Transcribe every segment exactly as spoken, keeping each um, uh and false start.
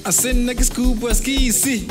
Asena ke scoop wa skisi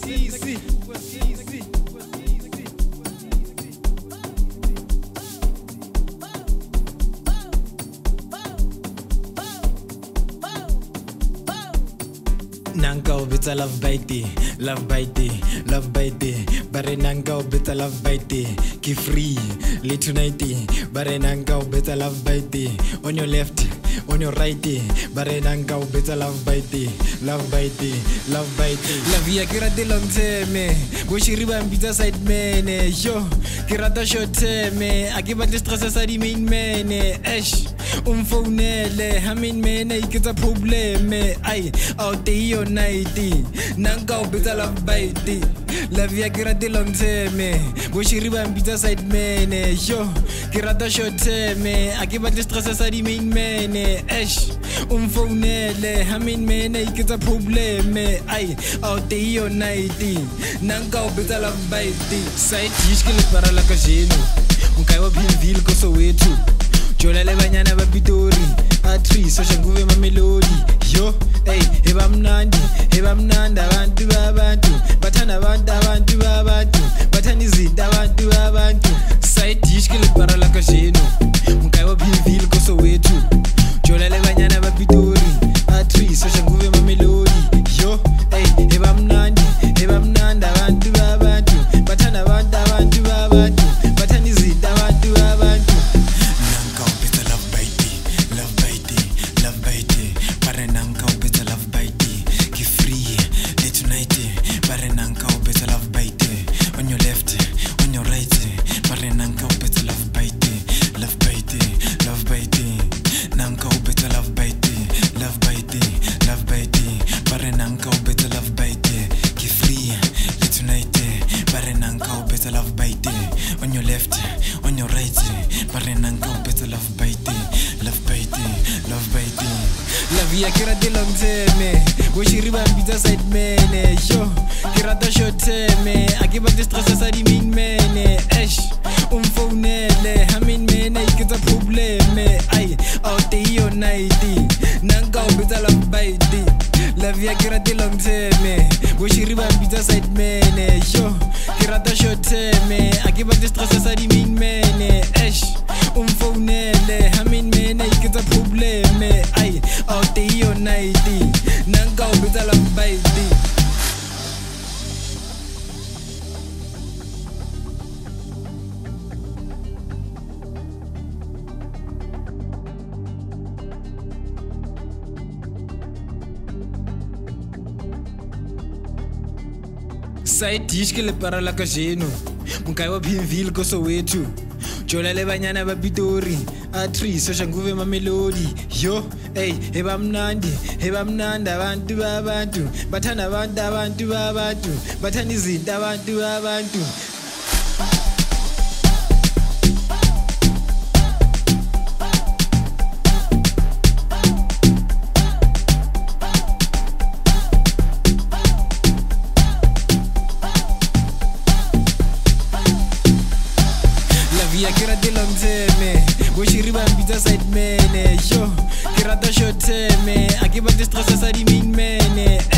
Nanka obita love bite, love bite, love bite. Bare nanka obita love bite, ki free, late tonight. Bare nanka obita love bite, on your left, on your right. Bare nanka obita love bite, love bite, love bite. La via kira de long term, go shiriba mbita side man. Yo, kira da short term, akiba de stress sa di main man. Esh, um phonele, hamin man, ikita problem. Ay, out there nighty, nanka obita love bite. La via kira de long term, go shiriba mbita side man. Yo, kira da short term, akiba de stress sa di main man. Esh, um phonele, hamin man, ikita problem. Ay, out there nighty, nanka obita love bite. Side dish ke le para la kajeno, unkai wa Pinville ko Soweto. Jola le banyana ba Pitori, atri so shanguve ma melody. Yo, hey, heba mnandi, heba mnanda abantu babantu, bathanda abantu abantu babantu, bathanda izinto abantu babantu. Side dish ke le para la kajeno, unkai wa Pinville ko Soweto. Jola le banyana ba Pitori, atri so shanguve ma melody. Yo, hey, heba mnandi, heba mnanda abantu babantu, bathanda abantu abantu babantu, bathanda izinto abantu babantu. Nanka obita love bite, love bite, love bite. Bare nanka obita love bite, ki free, late tonight. Bare nanka obita love bite, on your left, on your right. Bare nanka obita love bite, love bite, love bite. Nanka obita love bite, love bite, love bite. Bare nanka obita love bite, ki free, late tonight. Bare nanka obita love bite, on your left, on your right. Bare nanka obita love bite, love bite, love bite. La via kira de long term, go shiriba mbita side man. Yo, kira da short term, akiba de stress sa di main man. Esh, um phonele, hamin man, ikita problem. Ay, out there nighty, nanka obita love bite. La via kira de long term, go shiriba mbita side man. Yo, kira da short term, akiba de stress sa di main man. Esh, um phonele, hamin man, ikita problem. Ay, out there nighty, nanka obita love bite. Side dish ke le para la kajeno, unkai wa Pinville ko Soweto. Jola le banyana ba Pitori, atri so shanguve ma melody. Yo, hey, heba mnandi, heba mnanda abantu babantu, bathanda abantu abantu babantu, bathanda izinto abantu babantu. Via kira de long term, go shiriba mbita side man. Yo, kira da short term, akiba de stress sa di main man.